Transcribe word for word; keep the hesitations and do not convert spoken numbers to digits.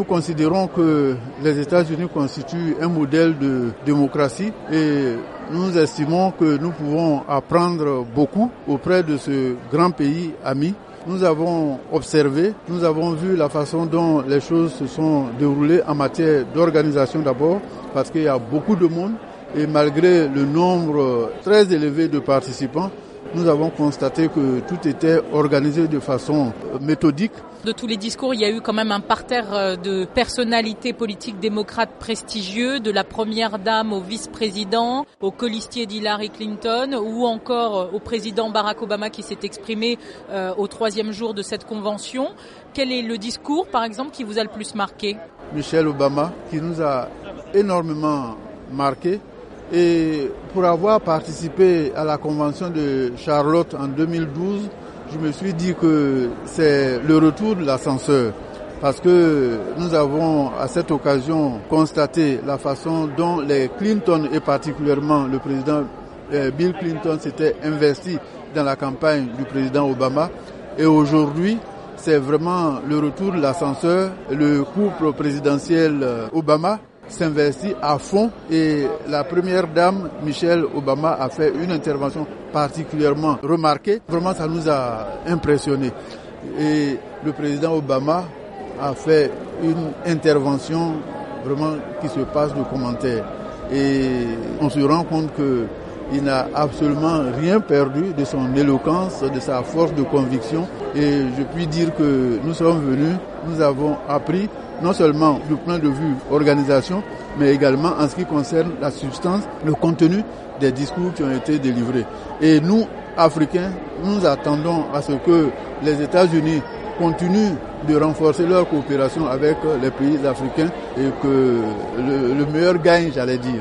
nous considérons que les États-Unis constituent un modèle de démocratie et nous estimons que nous pouvons apprendre beaucoup auprès de ce grand pays ami. Nous avons observé, nous avons vu la façon dont les choses se sont déroulées en matière d'organisation d'abord, parce qu'il y a beaucoup de monde et malgré le nombre très élevé de participants, nous avons constaté que tout était organisé de façon méthodique. De tous les discours, il y a eu quand même un parterre de personnalités politiques démocrates prestigieux, de la première dame au vice-président, au colistier d'Hillary Clinton ou encore au président Barack Obama qui s'est exprimé euh, au troisième jour de cette convention. Quel est le discours, par exemple, qui vous a le plus marqué ? Michelle Obama, qui nous a énormément marqué. Et pour avoir participé à la convention de Charlotte en deux mille douze, je me suis dit que c'est le retour de l'ascenseur. Parce que nous avons à cette occasion constaté la façon dont les Clinton et particulièrement le président Bill Clinton s'était investi dans la campagne du président Obama. Et aujourd'hui, c'est vraiment le retour de l'ascenseur. Le couple présidentiel Obama s'investit à fond et la première dame, Michelle Obama, a fait une intervention particulièrement remarquée. Vraiment, ça nous a impressionnés. Et le président Obama a fait une intervention vraiment qui se passe de commentaires. Et on se rend compte que il n'a absolument rien perdu de son éloquence, de sa force de conviction. Et je puis dire que nous sommes venus, nous avons appris non seulement du point de vue organisation, mais également en ce qui concerne la substance, le contenu des discours qui ont été délivrés. Et nous, Africains, nous attendons à ce que les États-Unis continuent de renforcer leur coopération avec les pays africains et que le, le meilleur gagne, j'allais dire.